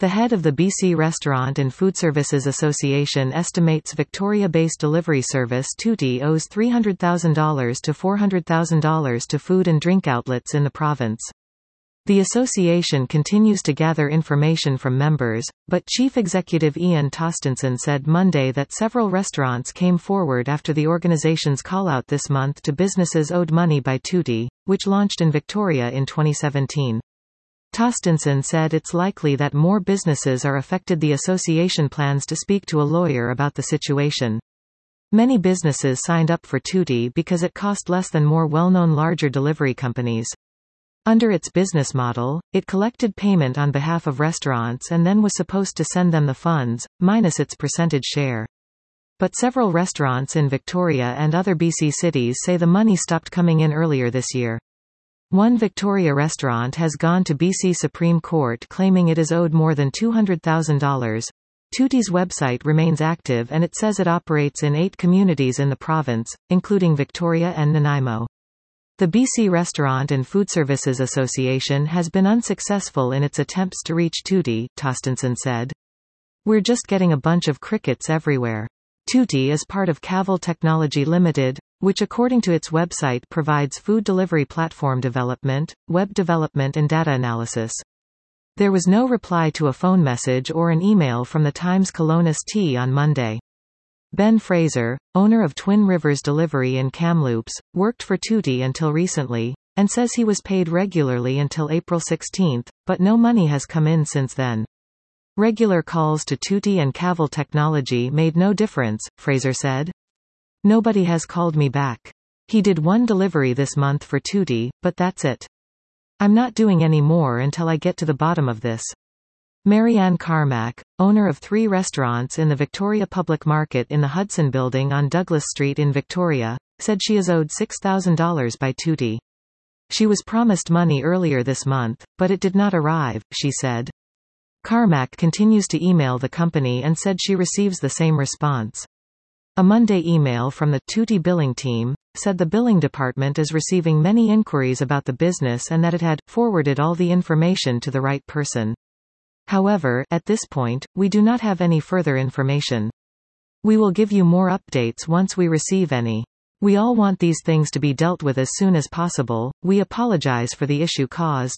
The head of the BC Restaurant and Food Services Association estimates Victoria-based delivery service Tutti owes $300,000 to $400,000 to food and drink outlets in the province. The association continues to gather information from members, but Chief Executive Ian Tostenson said Monday that several restaurants came forward after the organization's call-out this month to businesses owed money by Tutti, which launched in Victoria in 2017. Tostenson said it's likely that more businesses are affected. The association plans to speak to a lawyer about the situation. Many businesses signed up for Tutti because it cost less than more well-known larger delivery companies. Under its business model, it collected payment on behalf of restaurants and then was supposed to send them the funds, minus its percentage share. But several restaurants in Victoria and other BC cities say the money stopped coming in earlier this year. One Victoria restaurant has gone to BC Supreme Court claiming it is owed more than $200,000. Tutti's website remains active and it says it operates in 8 communities in the province, including Victoria and Nanaimo. The BC Restaurant and Food Services Association has been unsuccessful in its attempts to reach Tutti, Tostenson said. We're just getting a bunch of crickets everywhere. Tutti is part of Cavill Technology Limited, which according to its website provides food delivery platform development, web development and data analysis. There was no reply to a phone message or an email from the Times Colonist on Monday. Ben Fraser, owner of Twin Rivers Delivery in Kamloops, worked for Tutti until recently, and says he was paid regularly until April 16, but no money has come in since then. Regular calls to Tutti and Cavill Technology made no difference, Fraser said. Nobody has called me back. He did one delivery this month for Tutti, but that's it. I'm not doing any more until I get to the bottom of this. Marianne Carmack, owner of 3 restaurants in the Victoria Public Market in the Hudson Building on Douglas Street in Victoria, said she is owed $6,000 by Tutti. She was promised money earlier this month, but it did not arrive, she said. Carmack continues to email the company and said she receives the same response. A Monday email from the Tutti billing team said the billing department is receiving many inquiries about the business and that it had forwarded all the information to the right person. However, at this point, we do not have any further information. We will give you more updates once we receive any. We all want these things to be dealt with as soon as possible. We apologize for the issue caused.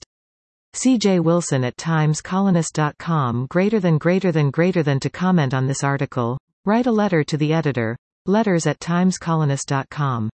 C.J. Wilson at timescolonist.com. To comment on this article, write a letter to the editor. Letters@timescolonist.com.